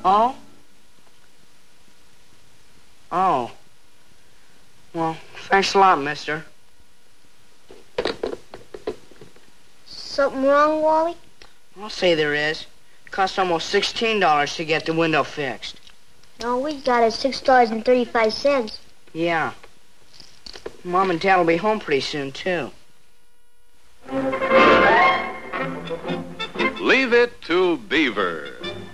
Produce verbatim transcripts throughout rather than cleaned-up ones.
Oh? Oh. Well, thanks a lot, mister. Something wrong, Wally? I'll say there is. It costs almost sixteen dollars to get the window fixed. All we got is six dollars and thirty-five cents. Yeah. Mom and Dad will be home pretty soon, too. Leave it to Beaver.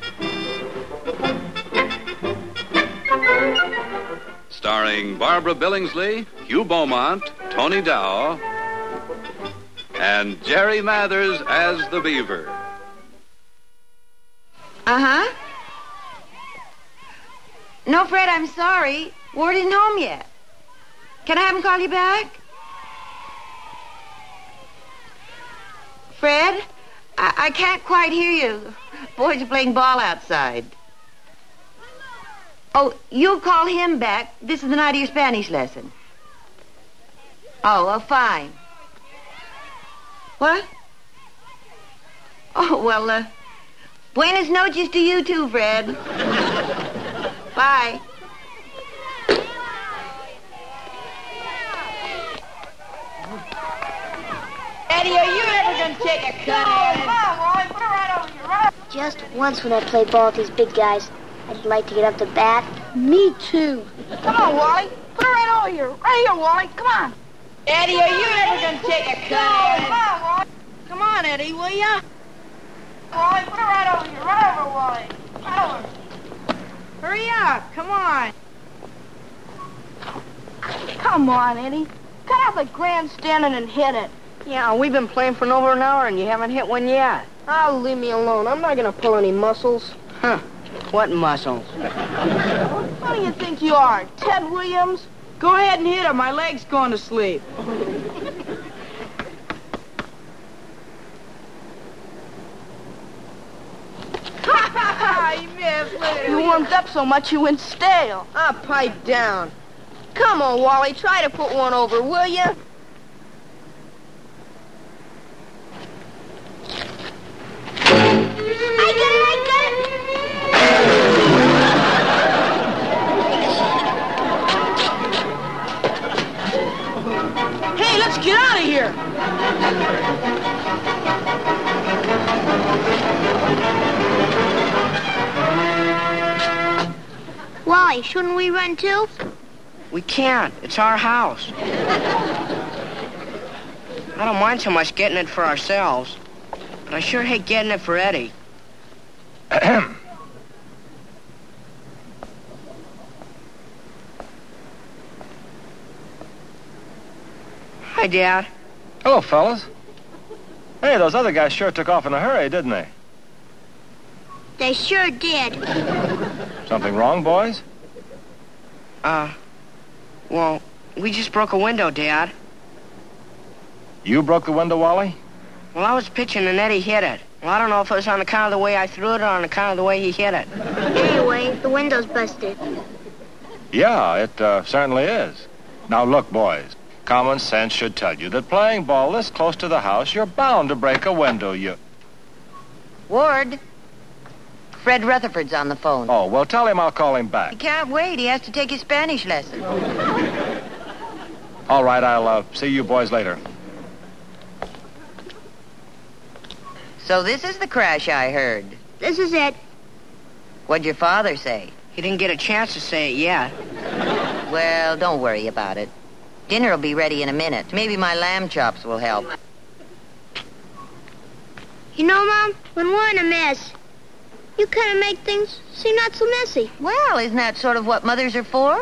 Starring Barbara Billingsley, Hugh Beaumont, Tony Dow, and Jerry Mathers as the Beaver. Uh-huh. No, Fred, I'm sorry. Ward isn't home yet. Can I have him call you back? Fred, I, I can't quite hear you. Boys are playing ball outside. Oh, you'll call him back. This is the night of your Spanish lesson. Oh, well, fine. What? Oh, well, uh, buenas noches to you too, Fred. Bye. Eddie, are you ever going to take a cut at it? Come on, Wally, put it right over here, right? Just once when I play ball with these big guys, I'd like to get up to bat. Me too. Come on, Wally, put it right over here. Right here, Wally, come on. Eddie, are you ever going to take a cut at it? Come on, Wally. Come on, Eddie, will ya? Wally, put it right over here. Right over, Wally. Right over. Hurry up, come on. Come on, Eddie. Cut out the grandstanding and hit it. Yeah, we've been playing for over an hour and you haven't hit one yet. Oh, leave me alone. I'm not going to pull any muscles. Huh. What muscles? What do you think you are, Ted Williams? Go ahead and hit him. My leg's going to sleep. You missed. You warmed up so much you went stale. Ah, pipe down. Come on, Wally. Try to put one over, will you? I got it, I got it. Hey, let's get out of here. Wally, shouldn't we run too? We can't. It's our house. I don't mind so much getting it for ourselves, but I sure hate getting it for Eddie. Ahem. Hi, Dad. Hello, fellas. Hey, those other guys sure took off in a hurry, didn't they? They sure did. Something wrong, boys? Uh, well, we just broke a window, Dad. You broke the window, Wally? Well, I was pitching and Eddie hit it. Well, I don't know if it was on account of the way I threw it or on account of the way he hit it. Anyway, the window's busted. Yeah, it uh, certainly is. Now, look, boys. Common sense should tell you that playing ball this close to the house, you're bound to break a window, you... Ward, Fred Rutherford's on the phone. Oh, well, tell him I'll call him He back. can't wait. He has to take his Spanish lesson. All right, I'll uh, see you boys later. So this is the crash I heard. This is it. What'd your father say? He didn't get a chance to say it yet. Well, don't worry about it. Dinner will be ready in a minute. Maybe my lamb chops will help. You know, Mom, when we're in a mess, you kind of make things seem not so messy. Well, isn't that sort of what mothers are for?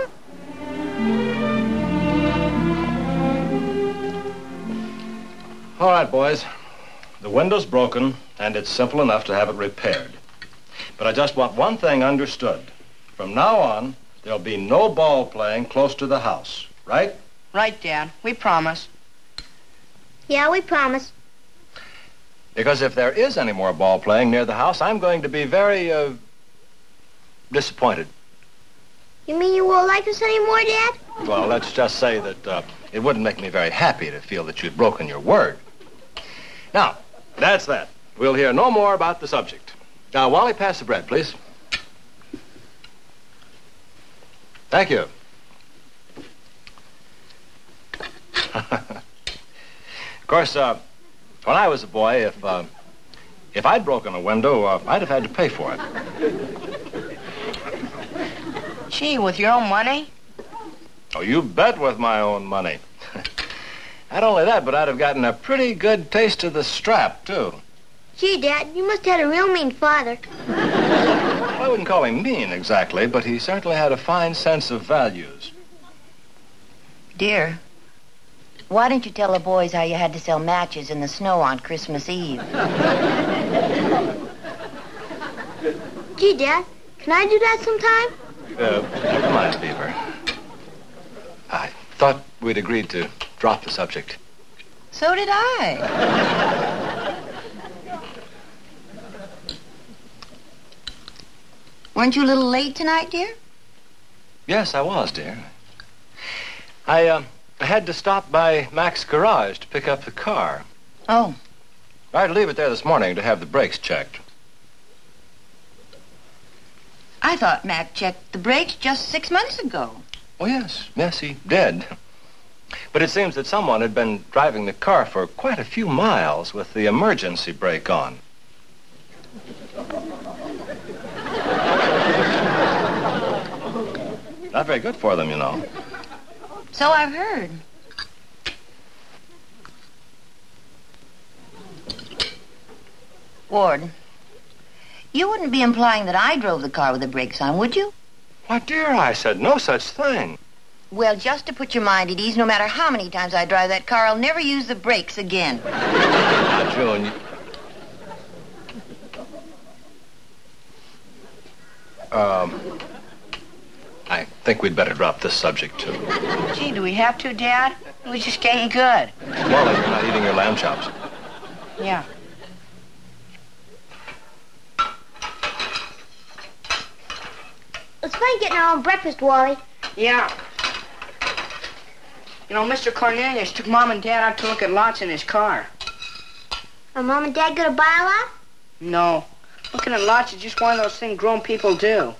All right, boys. The window's broken, and it's simple enough to have it repaired. But I just want one thing understood. From now on, there'll be no ball playing close to the house, right? Right, Dad. We promise. Yeah, we promise. Because if there is any more ball playing near the house, I'm going to be very, uh, disappointed. You mean you won't like us anymore, Dad? Well, let's just say that uh, it wouldn't make me very happy to feel that you'd broken your word. Now, that's that. We'll hear no more about the subject. Now, Wally, pass the bread, please. Thank you. Of course, uh, when I was a boy, if uh, if I'd broken a window, uh, I'd have had to pay for it. Gee, with your own money? Oh, you bet with my own money. Not only that, but I'd have gotten a pretty good taste of the strap, too. Gee, Dad, you must have had a real mean father. Well, I wouldn't call him mean exactly, but he certainly had a fine sense of values. Dear, why didn't you tell the boys how you had to sell matches in the snow on Christmas Eve? Gee, Dad, can I do that sometime? Uh, never mind, Beaver. I thought we'd agreed to drop the subject. So did I. Weren't you a little late tonight, dear? Yes, I was, dear. I, uh, I had to stop by Mac's garage to pick up the car. Oh. I had to leave it there this morning to have the brakes checked. I thought Mac checked the brakes just six months ago. Oh, yes. Yes, he did. But it seems that someone had been driving the car for quite a few miles with the emergency brake on. Not very good for them, you know. So I've heard. Ward, you wouldn't be implying that I drove the car with the brakes on, would you? Why, dear, I said no such thing. Well, just to put your mind at ease, no matter how many times I drive that car, I'll never use the brakes again. Now, June, you... Um, I think we'd better drop this subject, too. Gee, do we have to, Dad? It was just getting good. Wally, you're not eating your lamb chops. Yeah. It's fun getting our own breakfast, Wally. Yeah. You know, Mister Cornelius took Mom and Dad out to look at lots in his car. Are Mom and Dad gonna buy a lot? No. Looking at lots is just one of those things grown people do.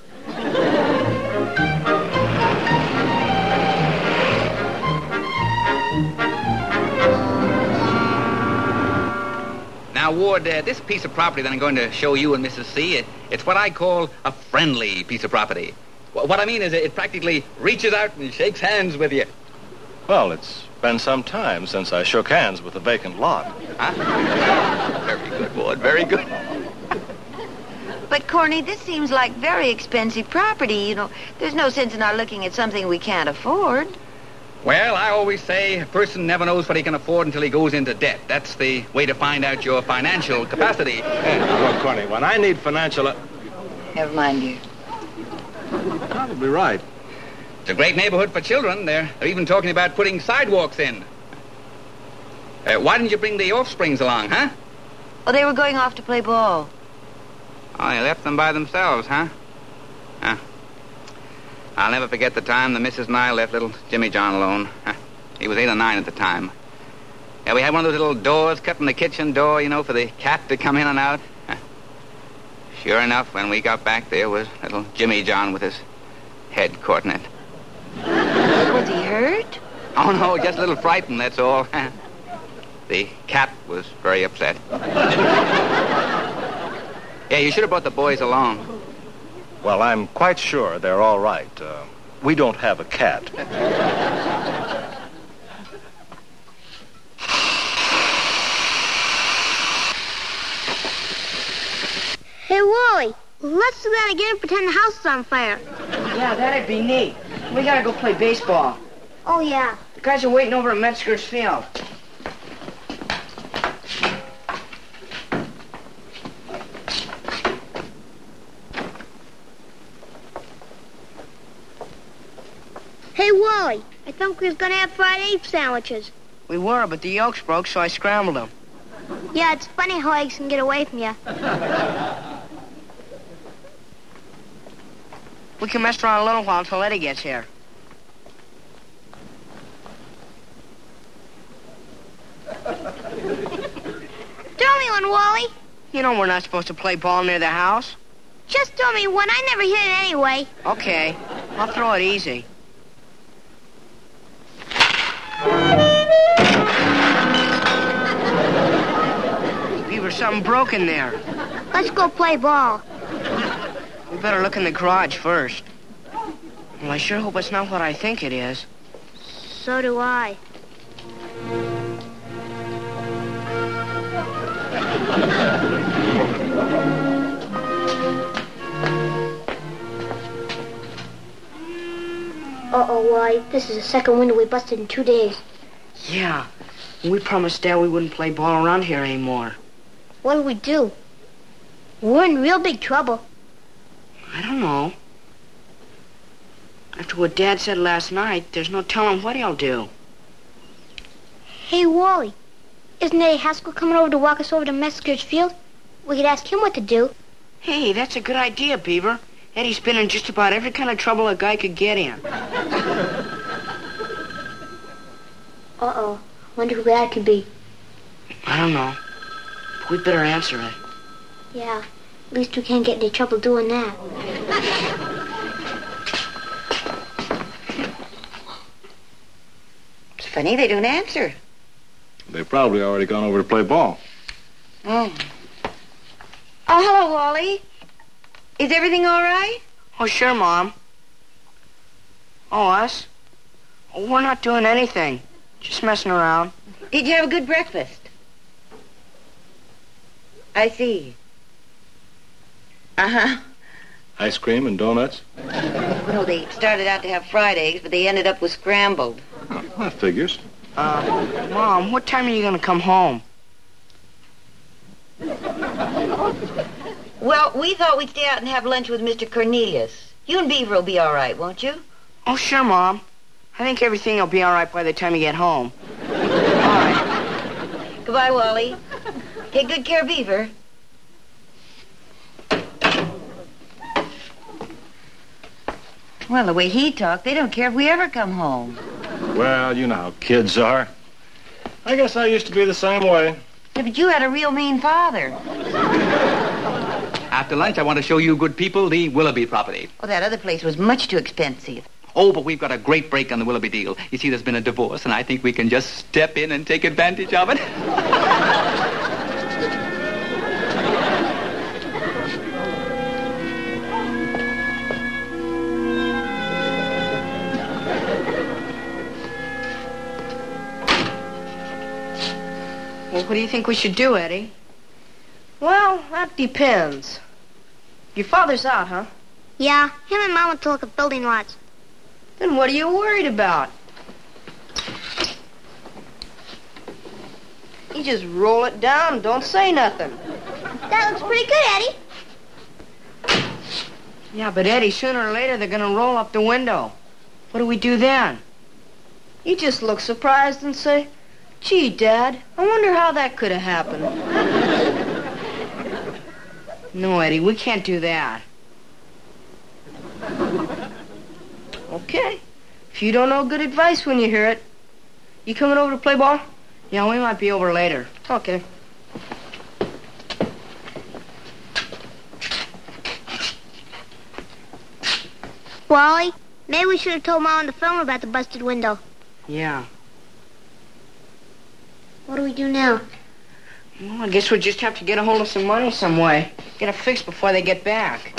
Now, Ward, uh, this piece of property that I'm going to show you and Missus C, it, it's what I call a friendly piece of property. Wh- What I mean is it, it practically reaches out and shakes hands with you. Well, it's been some time since I shook hands with a vacant lot. Huh? Very good, Ward, very good. But, Corny, this seems like very expensive property, you know. There's no sense in our looking at something we can't afford. Well, I always say a person never knows what he can afford until he goes into debt. That's the way to find out your financial capacity. Hey, look, Corny, when I need financial... Uh... Never mind, dear. Probably right. It's a great neighborhood for children. They're, they're even talking about putting sidewalks in. Uh, why didn't you bring the offsprings along, huh? Oh, they were going off to play ball. Oh, you left them by themselves, huh? Huh. I'll never forget the time the missus and I left little Jimmy John alone. Huh. He was eight or nine at the time. Yeah, we had one of those little doors cut in the kitchen door, you know, for the cat to come in and out. Huh. Sure enough, when we got back, there was little Jimmy John with his head caught in it. Was he hurt? Oh, no, just a little frightened, that's all. The cat was very upset. Yeah, you should have brought the boys along. Well, I'm quite sure they're all right. Uh, we don't have a cat. Hey, Wally, let's do that again and pretend the house is on fire. Yeah, that'd be neat. We gotta go play baseball. Oh, yeah. The guys are waiting over at Metzger's Field. Hey, Wally, I thought we was gonna have fried egg sandwiches. We were, but the yolks broke, so I scrambled them. Yeah, it's funny how eggs can get away from you. We can mess around a little while until Eddie gets here. Throw me one, Wally. You know we're not supposed to play ball near the house. Just throw me one. I never hit it anyway. Okay. I'll throw it easy. Beaver, something broken there. Let's go play ball. We better look in the garage first. Well, I sure hope it's not what I think it is. So do I. Uh-oh, Wally. This is the second window we busted in two days. Yeah. We promised Dad we wouldn't play ball around here anymore. What do we do? We're in real big trouble. I don't know. After what Dad said last night, there's no telling what he'll do. Hey, Wally. Isn't Eddie Haskell coming over to walk us over to Messer's field? We could ask him what to do. Hey, that's a good idea, Beaver. Eddie's been in just about every kind of trouble a guy could get in. Uh-oh. Wonder who that could be. I don't know. But we'd better answer it. Yeah. At least we can't get into trouble doing that. It's funny they don't answer. They've probably already gone over to play ball. Oh. Oh, hello, Wally. Is everything all right? Oh, sure, Mom. Oh, us? Oh, we're not doing anything. Just messing around. Did you have a good breakfast? I see. Uh-huh. Ice cream and donuts? No, they started out to have fried eggs, but they ended up with scrambled. Oh, that figures. Uh, Mom, what time are you going to come home? Well, we thought we'd stay out and have lunch with Mister Cornelius. You and Beaver will be all right, won't you? Oh, sure, Mom. I think everything will be all right by the time you get home. All right. Goodbye, Wally. Take good care of Beaver. Well, the way he talked, they don't care if we ever come home. Well, you know how kids are. I guess I used to be the same way. Yeah, but you had a real mean father. After lunch, I want to show you good people the Willoughby property. Oh, that other place was much too expensive. Oh, but we've got a great break on the Willoughby deal. You see, there's been a divorce, and I think we can just step in and take advantage of it. Well, what do you think we should do, Eddie? Well, that depends. Your father's out, huh? Yeah, him and Mom went to look at building lots. Then what are you worried about? You just roll it down and don't say nothing. That looks pretty good, Eddie. Yeah, but Eddie, sooner or later they're going to roll up the window. What do we do then? You just look surprised and say, gee, Dad, I wonder how that could have happened. No, Eddie, we can't do that. Okay. If you don't know good advice when you hear it. You coming over to play ball? Yeah, we might be over later. Okay. Wally, maybe we should have told Mom on the phone about the busted window. Yeah. What do we do now? Well, I guess we'll just have to get a hold of some money some way. Get it fixed before they get back.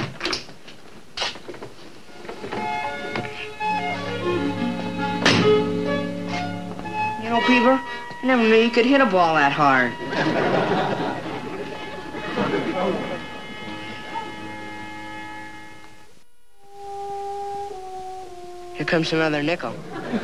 You know, Beaver, I never knew you could hit a ball that hard. Here comes another nickel.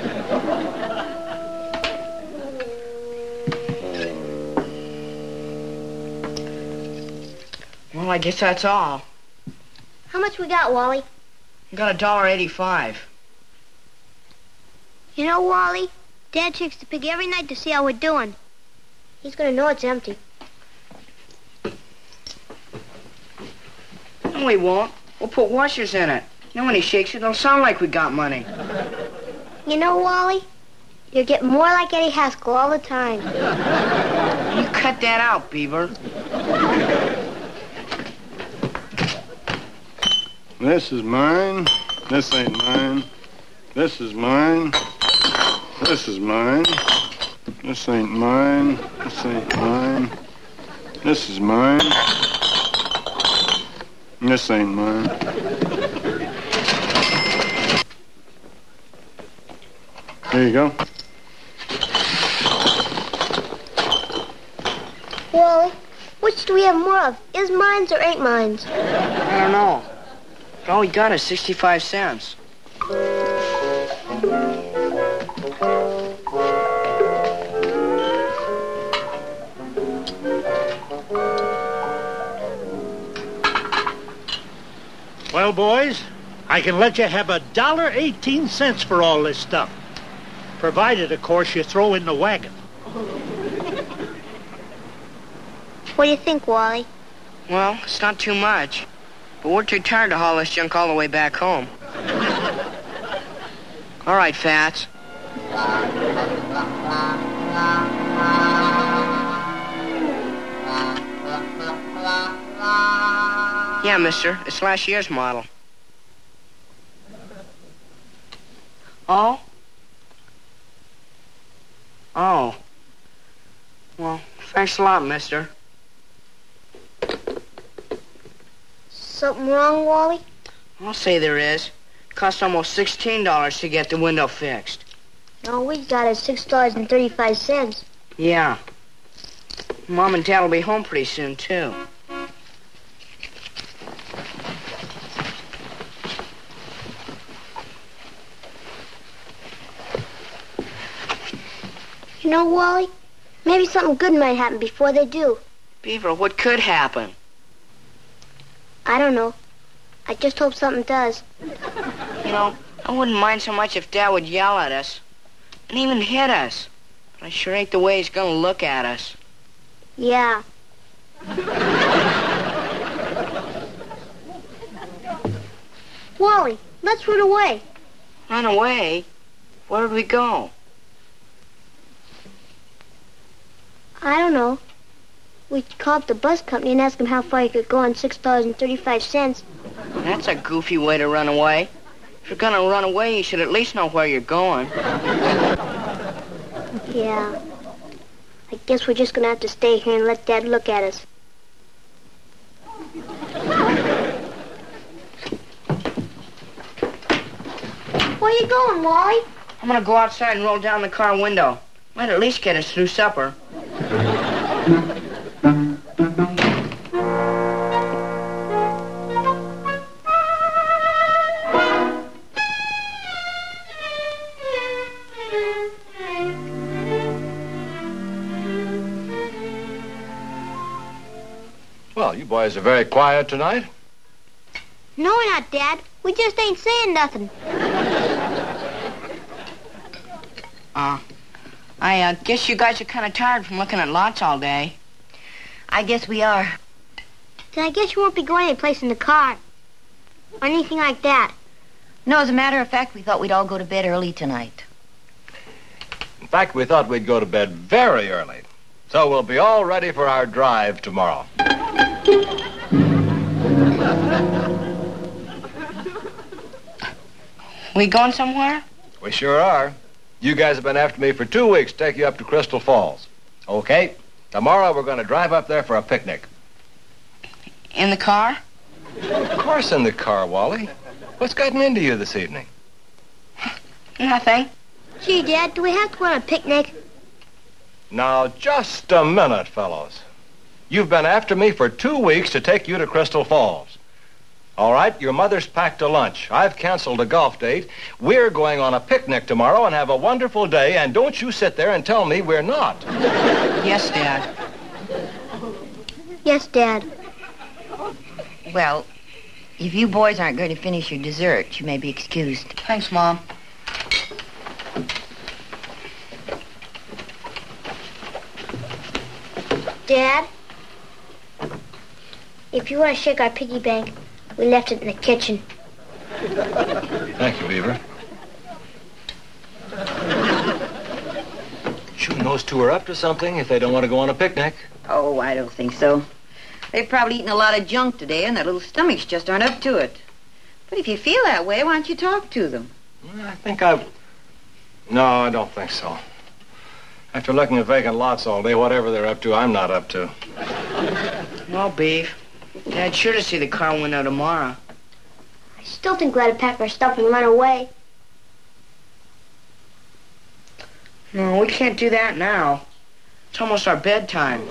Well, I guess that's all. How much we got, Wally? I got a dollar eighty-five. You know, Wally, Dad checks the pig every night to see how we're doing. He's gonna know it's empty. No, we won't. We'll put washers in it. Then when he shakes it, it'll sound like we got money. You know, Wally, you're getting more like Eddie Haskell all the time. You cut that out, Beaver. This is mine. This ain't mine. This is mine. This is mine. This ain't mine. This ain't mine. This is mine. This ain't mine. There you go. Wally, which do we have more of? Is mines or ain't mines? I don't know. But all we got is sixty-five cents. Well, boys, I can let you have a dollar eighteen cents for all this stuff. Provided, of course, you throw in the wagon. What do you think, Wally? Well, it's not too much. But we're too tired to haul this junk all the way back home. All right, Fats. Yeah, mister. It's last year's model. Oh? Oh. Well, thanks a lot, mister. Something wrong, Wally? I'll say there is. It cost almost sixteen dollars to get the window fixed. All we got is six dollars and thirty-five cents. Yeah. Mom and Dad will be home pretty soon, too. You know, Wally, maybe something good might happen before they do. Beaver, what could happen? I don't know. I just hope something does. You know, I wouldn't mind so much if Dad would yell at us. And even hit us. But I sure ain't the way he's gonna look at us. Yeah. Wally, let's run away. Run away? Where would we go? I don't know. We could call up the bus company and ask them how far you could go on six dollars and thirty-five cents. That's a goofy way to run away. If you're gonna run away, you should at least know where you're going. Yeah. I guess we're just gonna have to stay here and let Dad look at us. Where you going, Wally? I'm gonna go outside and roll down the car window. Might at least get us through supper. Well, you boys are very quiet tonight. No, we're not, Dad. We just ain't saying nothing. Uh, I uh, guess you guys are kind of tired from looking at lots all day. I guess we are. Then I guess you won't be going anyplace in the car. Or anything like that. No, as a matter of fact, we thought we'd all go to bed early tonight. In fact, we thought we'd go to bed very early. So we'll be all ready for our drive tomorrow. We going somewhere? We sure are. You guys have been after me for two weeks to take you up to Crystal Falls. Okay, tomorrow we're going to drive up there for a picnic. In the car? Of course in the car, Wally. What's gotten into you this evening? Nothing. Gee, Dad, do we have to go on a picnic? Now, just a minute, fellows. You've been after me for two weeks to take you to Crystal Falls. All right, your mother's packed a lunch. I've canceled a golf date. We're going on a picnic tomorrow and have a wonderful day, and don't you sit there and tell me we're not. Yes, Dad. Yes, Dad. Well, if you boys aren't going to finish your dessert, you may be excused. Thanks, Mom. Dad, if you want to shake our piggy bank, we left it in the kitchen. Thank you, Beaver. Shooting those two are up to something if they don't want to go on a picnic. Oh, I don't think so. They've probably eaten a lot of junk today, and their little stomachs just aren't up to it. But if you feel that way, why don't you talk to them? I think I've... No, I don't think so. After looking at vacant lots all day, whatever they're up to, I'm not up to. Well, Beef, Dad's sure to see the car window tomorrow. I still think we ought to pack our stuff and run away. No, we can't do that now. It's almost our bedtime.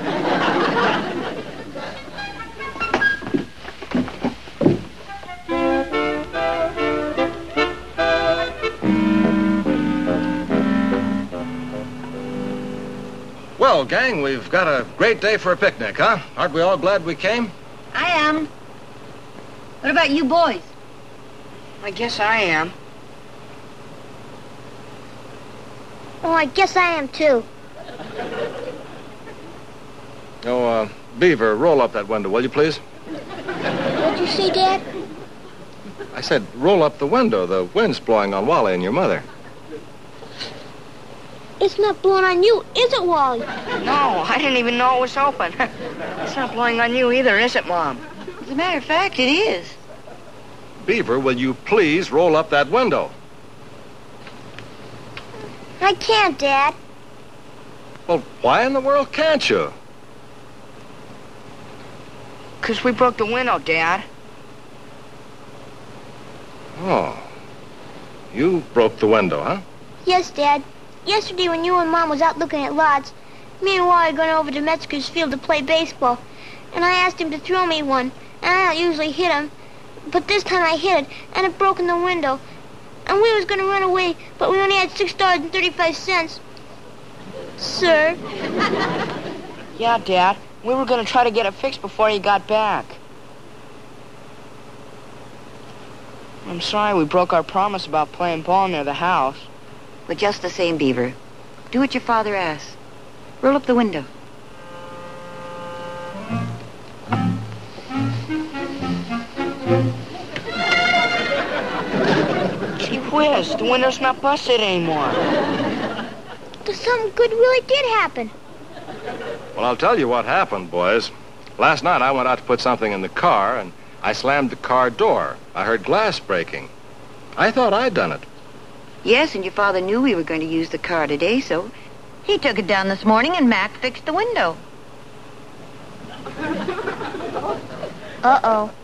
Well, gang, we've got a great day for a picnic, huh? Aren't we all glad we came? I am. What about you boys? I guess I am. Oh, I guess I am too. Oh, uh, Beaver, roll up that window, will you, please? What'd you say, Dad? I said, roll up the window. The wind's blowing on Wally and your mother. It's not blowing on you, is it, Wally? No, I didn't even know it was open. It's not blowing on you either, is it, Mom? As a matter of fact, it is. Beaver, will you please roll up that window? I can't, Dad. Well, why in the world can't you? Because we broke the window, Dad. Oh. You broke the window, huh? Yes, Dad. Yesterday when you and Mom was out looking at lots, me and Wally gone over to Metzger's field to play baseball. And I asked him to throw me one, and I don't usually hit him. But this time I hit it, and it broke in the window. And we was going to run away, but we only had six dollars and thirty-five cents. Sir? Yeah, Dad. We were going to try to get it fixed before you got back. I'm sorry we broke our promise about playing ball near the house. But just the same, Beaver, do what your father asks. Roll up the window. Gee whiz, the window's not busted anymore. So something good really did happen. Well, I'll tell you what happened, boys. Last night I went out to put something in the car, and I slammed the car door. I heard glass breaking. I thought I'd done it. Yes, and your father knew we were going to use the car today, so he took it down this morning and Mac fixed the window. Uh-oh.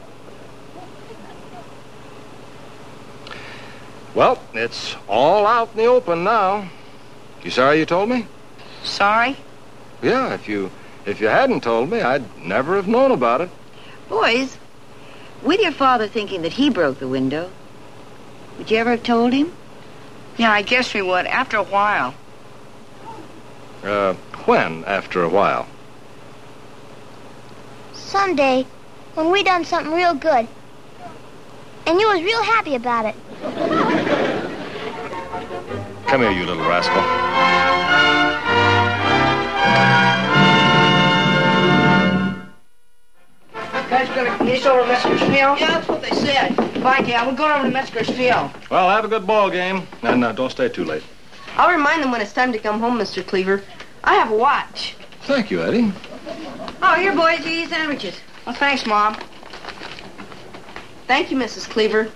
Well, it's all out in the open now. You sorry you told me? Sorry? Yeah, if you if you hadn't told me, I'd never have known about it. Boys, with your father thinking that he broke the window, would you ever have told him? Yeah, I guess we would, after a while. Uh, when, after a while? Someday, when we done something real good. And you was real happy about it. Come here, you little rascal. Guys, gonna meet us over at Metzger's Field? Yeah, that's what they said. Bye, Dad. We're going over to Metzger's Field. Well, have a good ball game, and uh, don't stay too late. I'll remind them when it's time to come home, Mister Cleaver. I have a watch. Thank you, Eddie. Oh, here, boys, you eat sandwiches. Well, thanks, Mom. Thank you, Missus Cleaver.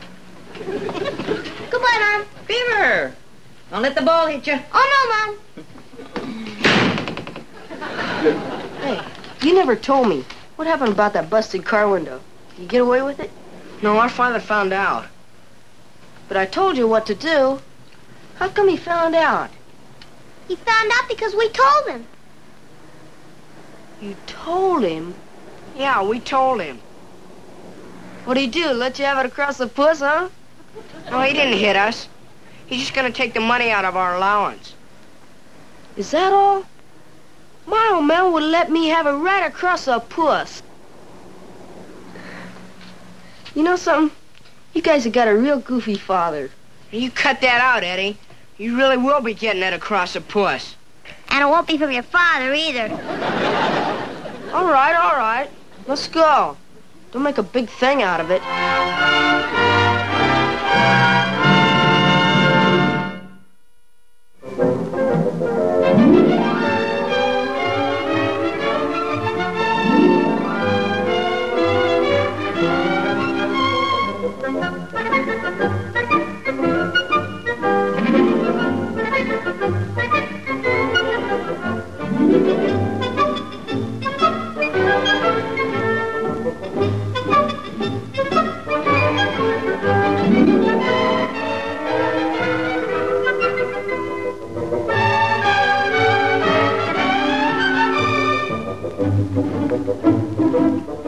Goodbye, Mom. Beaver, don't let the ball hit you. Oh, no, Mom. Hey, you never told me. What happened about that busted car window? Did you get away with it? No, our father found out. But I told you what to do. How come he found out? He found out because we told him. You told him? Yeah, we told him. What'd he do, let you have it across the puss, huh? No, he didn't hit us. He's just gonna take the money out of our allowance. Is that all? My old man would let me have it right across the puss. You know something? You guys have got a real goofy father. You cut that out, Eddie. You really will be getting it across the puss. And it won't be from your father either. All right, all right. Let's go. Don't make a big thing out of it. Thank you.